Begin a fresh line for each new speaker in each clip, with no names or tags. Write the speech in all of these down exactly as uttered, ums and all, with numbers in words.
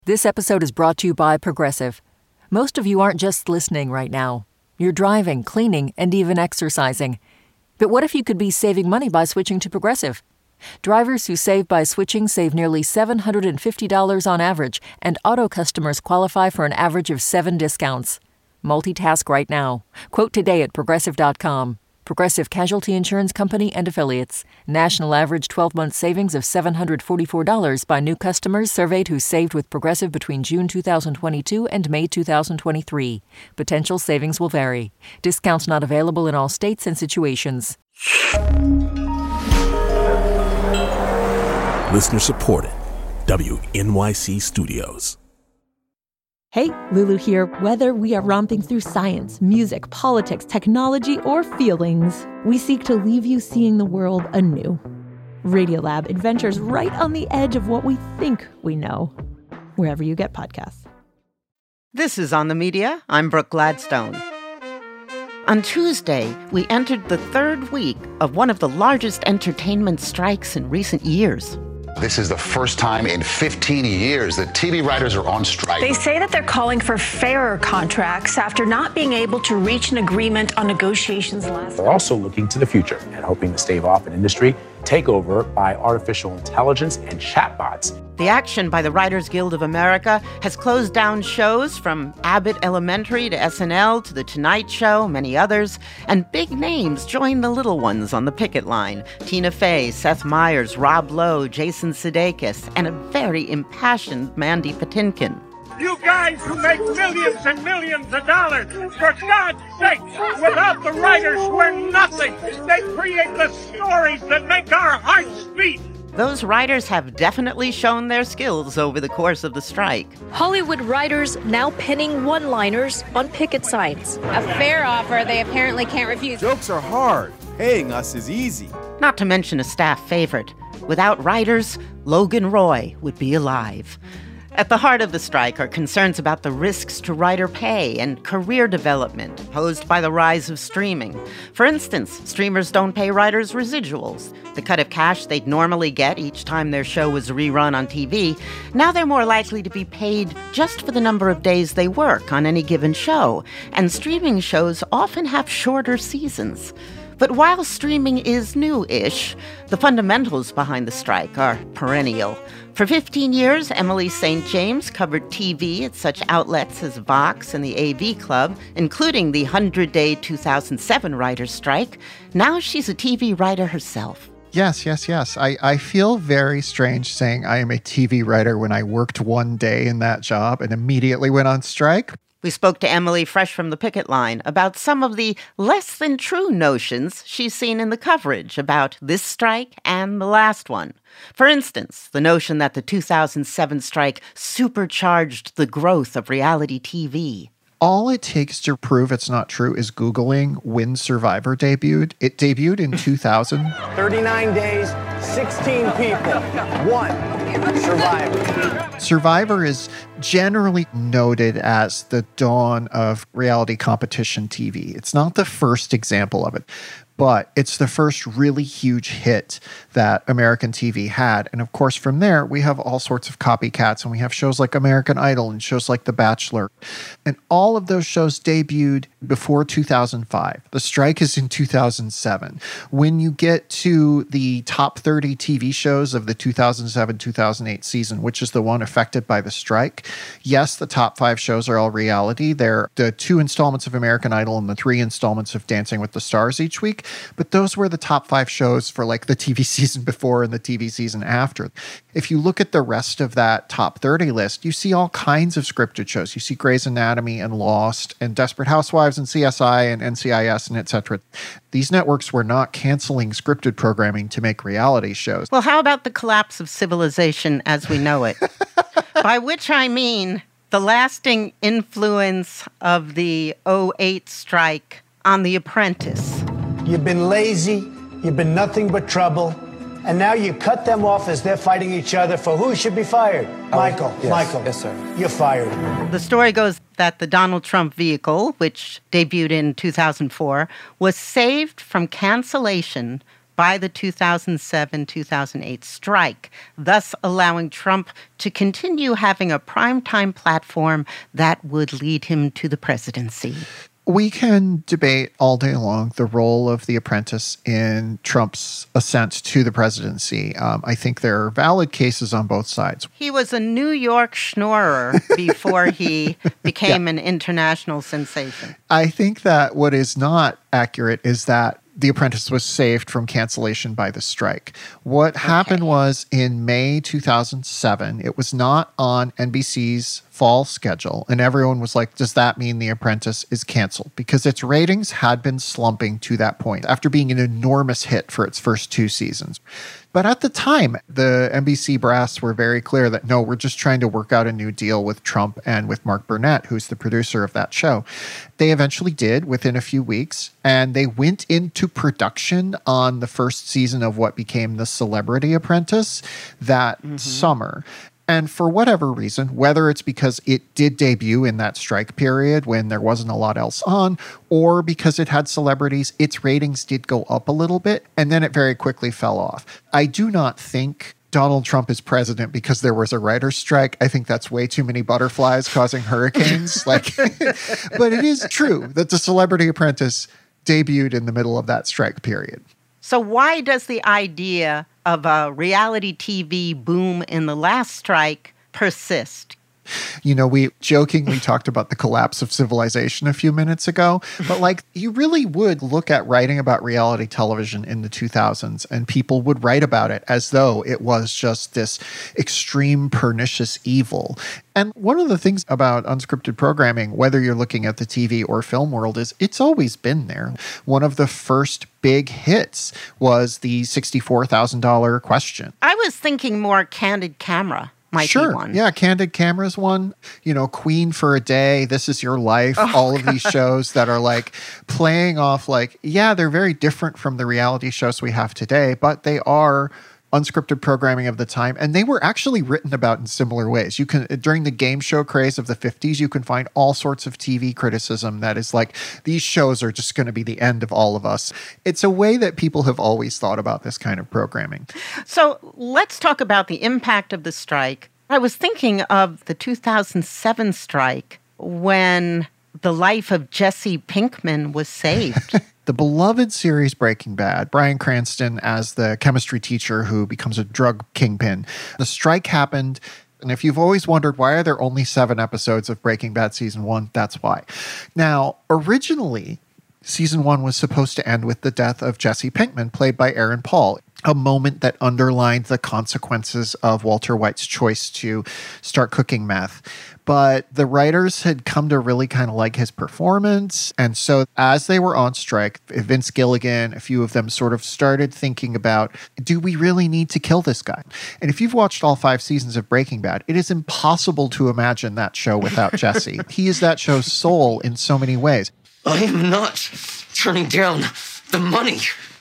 This episode is brought to you by Progressive. Most of you aren't just listening right now. You're driving, cleaning, and even exercising. But what if you could be saving money by switching to Progressive? Drivers who save by switching save nearly seven hundred fifty dollars on average, and auto customers qualify for an average of seven discounts. Multitask right now. Quote today at Progressive dot com. Progressive Casualty Insurance Company and Affiliates. National average twelve-month savings of seven hundred forty-four dollars by new customers surveyed who saved with Progressive between June two thousand twenty-two and May two thousand twenty-three. Potential savings will vary. Discounts not available in all states and situations.
Listener supported. W N Y C Studios.
Hey, Lulu here. Whether we are romping through science, music, politics, technology, or feelings, we seek to leave you seeing the world anew. Radiolab adventures right on the edge of what we think we know, wherever you get podcasts.
This is On the Media. I'm Brooke Gladstone. On Tuesday, we entered the third week of one of the largest entertainment strikes in recent years.
This is the first time in fifteen years that T V writers are on strike.
They say that they're calling for fairer contracts after not being able to reach an agreement on negotiations last
They're also looking to the future and hoping to stave off an industry takeover by artificial intelligence and chatbots.
The action by the Writers Guild of America has closed down shows from Abbott Elementary to S N L to The Tonight Show, many others, and big names join the little ones on the picket line. Tina Fey, Seth Meyers, Rob Lowe, Jason Sudeikis, and a very impassioned Mandy Patinkin.
You guys who make millions and millions of dollars, for God's sake, without the writers, we're nothing. They create the stories that make our hearts beat.
Those writers have definitely shown their skills over the course of the strike.
Hollywood writers now penning one-liners on picket signs.
A fair offer they apparently can't refuse.
Jokes are hard. Paying us is easy.
Not to mention a staff favorite. Without writers, Logan Roy would be alive. At the heart of the strike are concerns about the risks to writer pay and career development posed by the rise of streaming. For instance, streamers don't pay writers residuals, the cut of cash they'd normally get each time their show was rerun on T V. Now they're more likely to be paid just for the number of days they work on any given show, and streaming shows often have shorter seasons. But while streaming is new-ish, the fundamentals behind the strike are perennial. For fifteen years, Emily Saint James covered T V at such outlets as Vox and the A V Club, including the hundred-day two thousand seven writers' strike. Now she's a T V writer herself.
Yes, yes, yes. I, I feel very strange saying I am a T V writer when I worked one day in that job and immediately went on strike.
We spoke to Emily fresh from the picket line about some of the less than true notions she's seen in the coverage about this strike and the last one. For instance, the notion that the two thousand seven strike supercharged the growth of reality T V.
All it takes to prove it's not true is Googling when Survivor debuted. It debuted in two thousand.
thirty-nine days, sixteen people, one Survivor.
Survivor is generally noted as the dawn of reality competition T V. It's not the first example of it, but it's the first really huge hit that American T V had. And of course, from there, we have all sorts of copycats, and we have shows like American Idol and shows like The Bachelor. And all of those shows debuted before two thousand five. The strike is in two thousand seven. When you get to the top thirty T V shows of the two thousand seven two thousand eight season, which is the one affected by the strike, yes, the top five shows are all reality. They're the two installments of American Idol and the three installments of Dancing with the Stars each week. But those were the top five shows for like the T V season before and the T V season after. If you look at the rest of that top thirty list, you see all kinds of scripted shows. You see Grey's Anatomy and Lost and Desperate Housewives and C S I and N C I S and et cetera. These networks were not canceling scripted programming to make reality shows.
Well, how about the collapse of civilization as we know it? By which I mean the lasting influence of the oh eight strike on The Apprentice.
You've been lazy, you've been nothing but trouble, and now you cut them off as they're fighting each other for who should be fired.
Oh,
Michael,
yes,
Michael.
Yes, sir.
You're fired.
The story goes that the Donald Trump vehicle, which debuted in two thousand four, was saved from cancellation by the two thousand seven two thousand eight strike, thus allowing Trump to continue having a primetime platform that would lead him to the presidency?
We can debate all day long the role of The Apprentice in Trump's ascent to the presidency. Um, I think there are valid cases on both sides.
He was a New York schnorrer before he became yeah. an international sensation.
I think that what is not accurate is that The Apprentice was saved from cancellation by the strike. What okay. happened was in May two thousand seven, it was not on N B C's fall schedule, and everyone was like, does that mean The Apprentice is canceled? Because its ratings had been slumping to that point after being an enormous hit for its first two seasons. But at the time, the N B C brass were very clear that, no, we're just trying to work out a new deal with Trump and with Mark Burnett, who's the producer of that show. They eventually did within a few weeks, and they went into production on the first season of what became The Celebrity Apprentice that mm-hmm. summer. And for whatever reason, whether it's because it did debut in that strike period when there wasn't a lot else on, or because it had celebrities, its ratings did go up a little bit, and then it very quickly fell off. I do not think Donald Trump is president because there was a writer's strike. I think that's way too many butterflies causing hurricanes. like, But it is true that The Celebrity Apprentice debuted in the middle of that strike period.
So why does the idea of a reality T V boom in the last strike persist?
You know, we jokingly talked about the collapse of civilization a few minutes ago, but like you really would look at writing about reality television in the two thousands and people would write about it as though it was just this extreme pernicious evil. And one of the things about unscripted programming, whether you're looking at the T V or film world, is it's always been there. One of the first big hits was the sixty-four thousand dollars Question.
I was thinking more Candid Camera. Might
sure.
be one.
Yeah, Candid Camera's one. You know, Queen for a Day, This Is Your Life, oh, all of God. These shows that are like playing off like, yeah, they're very different from the reality shows we have today, but they are unscripted programming of the time, and they were actually written about in similar ways. You can, during the game show craze of the fifties, you can find all sorts of T V criticism that is like, these shows are just going to be the end of all of us. It's a way that people have always thought about this kind of programming.
So let's talk about the impact of the strike. I was thinking of the two thousand seven strike when the life of Jesse Pinkman was saved.
The beloved series Breaking Bad, Bryan Cranston as the chemistry teacher who becomes a drug kingpin. The strike happened, and if you've always wondered why are there only seven episodes of Breaking Bad season one, that's why. Now, originally, season one was supposed to end with the death of Jesse Pinkman, played by Aaron Paul, a moment that underlined the consequences of Walter White's choice to start cooking meth. But the writers had come to really kind of like his performance. And so as they were on strike, Vince Gilligan, a few of them sort of started thinking about, do we really need to kill this guy? And if you've watched all five seasons of Breaking Bad, it is impossible to imagine that show without Jesse. He is that show's soul in so many ways.
I am not turning down the money.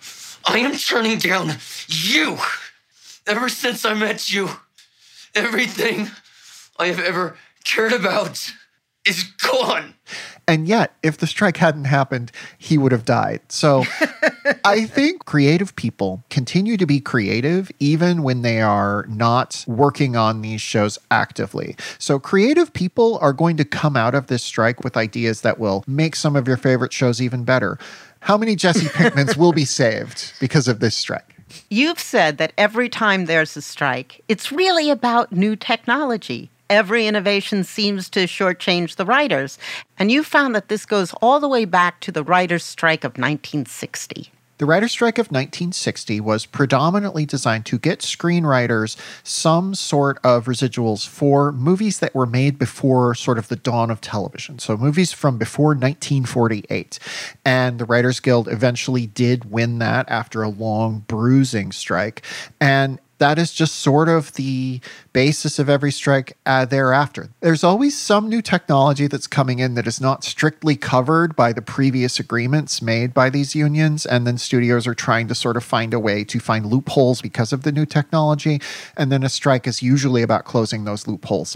I am turning down you. Ever since I met you, everything I have ever cared about is gone.
And yet, if the strike hadn't happened, he would have died. So I think creative people continue to be creative even when they are not working on these shows actively. So creative people are going to come out of this strike with ideas that will make some of your favorite shows even better. How many Jesse Pinkmans will be saved because of this strike?
You've said that every time there's a strike, it's really about new technology. Every innovation seems to shortchange the writers. And you found that this goes all the way back to the writers' strike of nineteen sixty.
The writer's strike of nineteen sixty was predominantly designed to get screenwriters some sort of residuals for movies that were made before sort of the dawn of television. So movies from before nineteen forty-eight. And the Writers Guild eventually did win that after a long, bruising strike. And that is just sort of the basis of every strike uh, thereafter. There's always some new technology that's coming in that is not strictly covered by the previous agreements made by these unions, and then studios are trying to sort of find a way to find loopholes because of the new technology, and then a strike is usually about closing those loopholes up.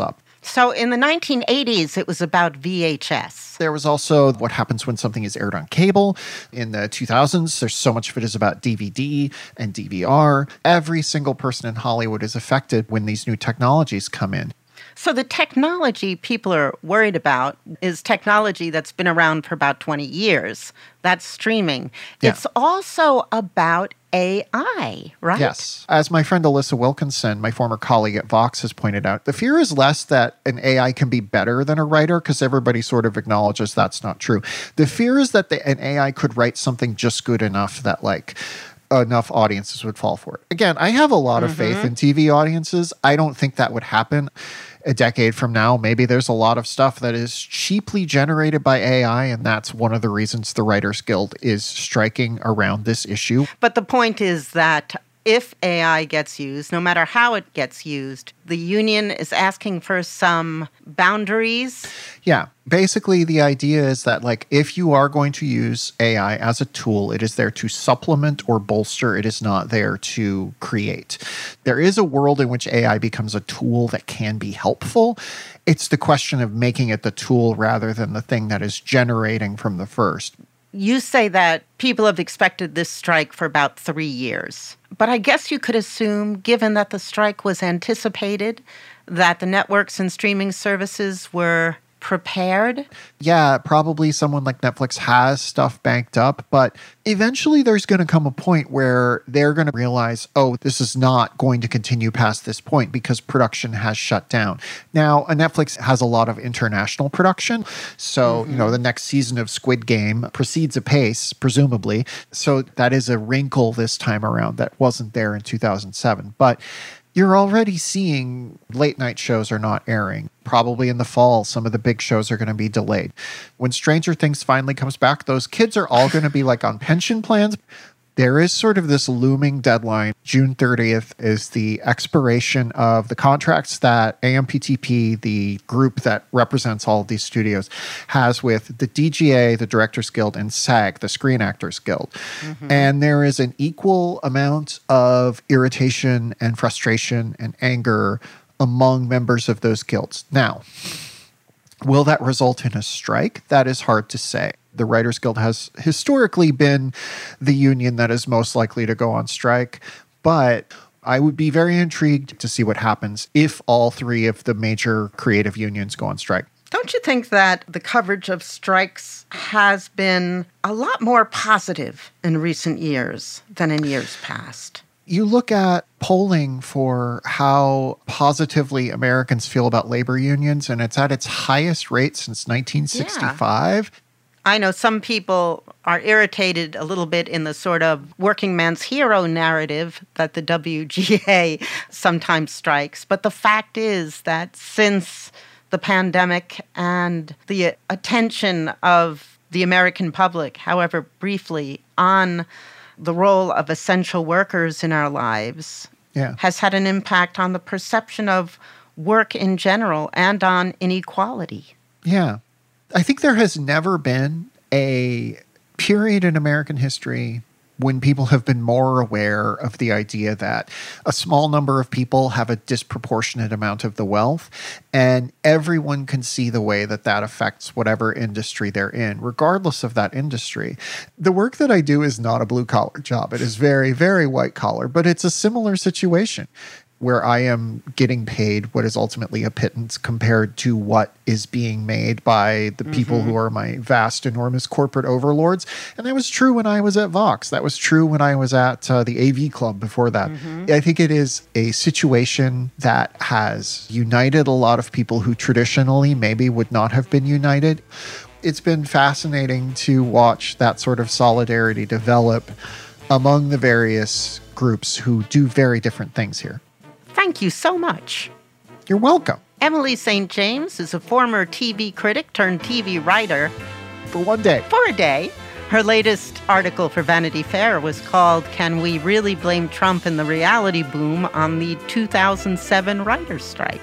So in the nineteen eighties, it was about V H S.
There was also what happens when something is aired on cable. In the two thousands, there's so much of it is about D V D and D V R. Every single person in Hollywood is affected when these new technologies come in.
So the technology people are worried about is technology that's been around for about twenty years. That's streaming.
Yeah.
It's also about A I, right?
Yes. As my friend Alyssa Wilkinson, my former colleague at Vox, has pointed out, the fear is less that an A I can be better than a writer, because everybody sort of acknowledges that's not true. The fear is that the, an A I could write something just good enough that, like, enough audiences would fall for it. Again, I have a lot of
Mm-hmm.
faith in T V audiences. I don't think that would happen a decade from now. Maybe there's a lot of stuff that is cheaply generated by A I, and that's one of the reasons the Writers Guild is striking around this issue.
But the point is that if A I gets used, no matter how it gets used, the union is asking for some boundaries.
Yeah. Basically, the idea is that, like, if you are going to use A I as a tool, it is there to supplement or bolster. It is not there to create. There is a world in which A I becomes a tool that can be helpful. It's the question of making it the tool rather than the thing that is generating from the first.
You say that people have expected this strike for about three years. But I guess you could assume, given that the strike was anticipated, that the networks and streaming services were prepared?
Yeah, probably someone like Netflix has stuff banked up, but eventually there's going to come a point where they're going to realize, oh, this is not going to continue past this point because production has shut down. Now, a Netflix has a lot of international production, so, mm-hmm. you know, the next season of Squid Game proceeds apace, presumably. So that is a wrinkle this time around that wasn't there in two thousand seven. But you're already seeing late night shows are not airing. Probably in the fall, some of the big shows are going to be delayed. When Stranger Things finally comes back, those kids are all going to be like on pension plans. There is sort of this looming deadline. June thirtieth is the expiration of the contracts that A M P T P, the group that represents all of these studios, has with the D G A, the Directors Guild, and SAG, the Screen Actors Guild. Mm-hmm. And there is an equal amount of irritation and frustration and anger among members of those guilds. Now, will that result in a strike? That is hard to say. The Writers Guild has historically been the union that is most likely to go on strike, but I would be very intrigued to see what happens if all three of the major creative unions go on strike.
Don't you think that the coverage of strikes has been a lot more positive in recent years than in years past?
You look at polling for how positively Americans feel about labor unions, and it's at its highest rate since nineteen sixty-five. Yeah.
I know some people are irritated a little bit in the sort of working man's hero narrative that the W G A sometimes strikes. But the fact is that since the pandemic and the attention of the American public, however briefly, on the role of essential workers in our lives
yeah.
has had an impact on the perception of work in general and on inequality.
Yeah. I think there has never been a period in American history when people have been more aware of the idea that a small number of people have a disproportionate amount of the wealth, and everyone can see the way that that affects whatever industry they're in, regardless of that industry. The work that I do is not a blue-collar job. It is very, very white-collar, but it's a similar situation where I am getting paid what is ultimately a pittance compared to what is being made by the mm-hmm. people who are my vast, enormous corporate overlords. And that was true when I was at Vox. That was true when I was at uh, the A V Club before that. Mm-hmm. I think it is a situation that has united a lot of people who traditionally maybe would not have been united. It's been fascinating to watch that sort of solidarity develop among the various groups who do very different things here.
Thank you so much.
You're welcome.
Emily Saint James is a former T V critic turned T V writer.
For one day.
For a day. Her latest article for Vanity Fair was called, "Can We Really Blame Trump and the Reality Boom on the two thousand seven Writers' Strike?"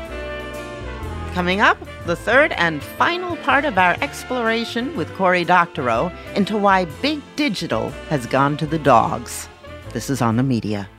Coming up, the third and final part of our exploration with Cory Doctorow into why big digital has gone to the dogs. This is On the Media.